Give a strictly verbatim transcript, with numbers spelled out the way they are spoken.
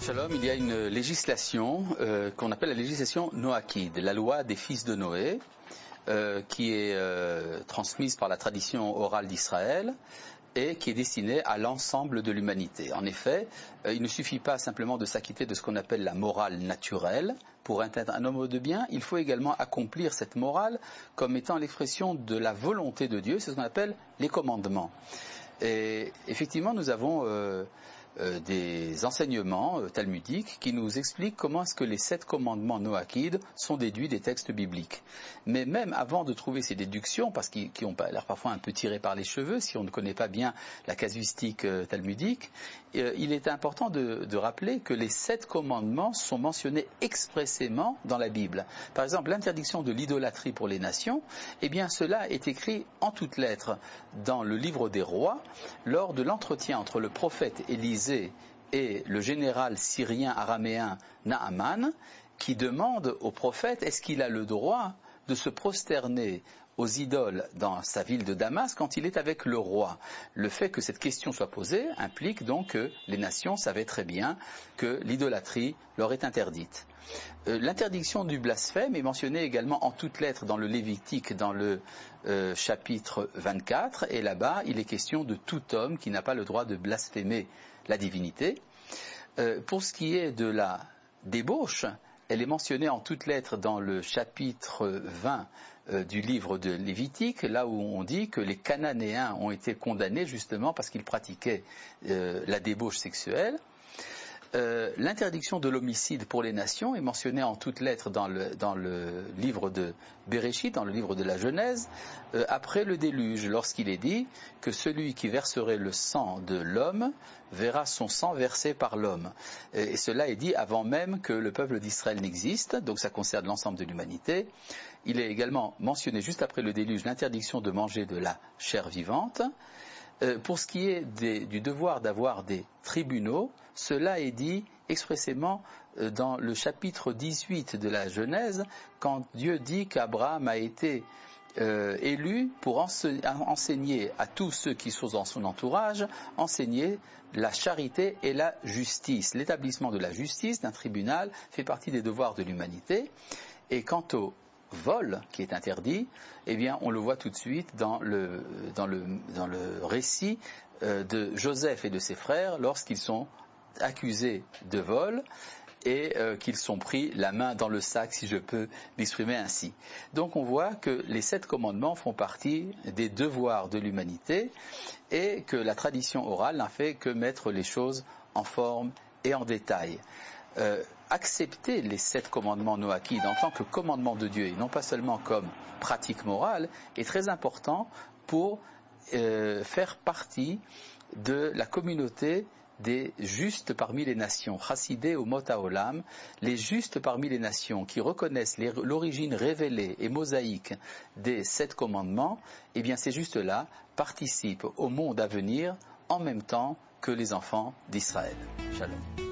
Shalom, il y a une législation euh, qu'on appelle la législation noachide, la loi des fils de Noé, euh, qui est euh, transmise par la tradition orale d'Israël et qui est destinée à l'ensemble de l'humanité. En effet, euh, il ne suffit pas simplement de s'acquitter de ce qu'on appelle la morale naturelle. Pour être un homme de bien, il faut également accomplir cette morale comme étant l'expression de la volonté de Dieu, c'est ce qu'on appelle les commandements. Et effectivement, nous avons euh, euh, des enseignements euh, talmudiques qui nous expliquent comment est-ce que les sept commandements noachides sont déduits des textes bibliques. Mais même avant de trouver ces déductions, parce qu'ils qui ont l'air parfois un peu tirés par les cheveux, si on ne connaît pas bien la casuistique euh, talmudique, euh, il est important de, de rappeler que les sept commandements sont mentionnés expressément dans la Bible. Par exemple, l'interdiction de l'idolâtrie pour les nations, eh bien cela est écrit en toutes lettres dans le livre des rois, lors de l'entretien entre le prophète Élisée et le général syrien araméen Naaman, qui demande au prophète est-ce qu'il a le droit de se prosterner aux idoles dans sa ville de Damas quand il est avec le roi. Le fait que cette question soit posée implique donc que les nations savaient très bien que l'idolâtrie leur est interdite. Euh, l'interdiction du blasphème est mentionnée également en toutes lettres dans le Lévitique, dans le euh, chapitre vingt-quatre, et là-bas il est question de tout homme qui n'a pas le droit de blasphémer la divinité. Euh, pour ce qui est de la débauche, elle est mentionnée en toutes lettres dans le chapitre vingt euh, du livre de Lévitique, là où on dit que les Cananéens ont été condamnés justement parce qu'ils pratiquaient euh, la débauche sexuelle. Euh, l'interdiction de l'homicide pour les nations est mentionnée en toutes lettres dans le, dans le livre de Béréchit, dans le livre de la Genèse, euh, après le déluge, lorsqu'il est dit que celui qui verserait le sang de l'homme verra son sang versé par l'homme. Et, et cela est dit avant même que le peuple d'Israël n'existe, donc ça concerne l'ensemble de l'humanité. Il est également mentionné juste après le déluge l'interdiction de manger de la chair vivante. Euh, pour ce qui est des, du devoir d'avoir des tribunaux, cela est dit expressément euh, dans le chapitre dix-huit de la Genèse, quand Dieu dit qu'Abraham a été euh, élu pour ense- enseigner à tous ceux qui sont dans son entourage, enseigner la charité et la justice. L'établissement de la justice d'un tribunal fait partie des devoirs de l'humanité. Et quant au vol qui est interdit, eh bien on le voit tout de suite dans le, dans le, dans le récit euh, de Joseph et de ses frères lorsqu'ils sont accusés de vol et euh, qu'ils sont pris la main dans le sac, si je peux l'exprimer ainsi. Donc on voit que les sept commandements font partie des devoirs de l'humanité et que la tradition orale n'a fait que mettre les choses en forme et en détail. Euh, accepter les sept commandements noachides en tant que commandement de Dieu et non pas seulement comme pratique morale est très important pour euh, faire partie de la communauté des justes parmi les nations, Chassidé ou Mot Haolam, les justes parmi les nations qui reconnaissent les, l'origine révélée et mosaïque des sept commandements, eh bien ces justes-là participent au monde à venir en même temps que les enfants d'Israël. Shalom.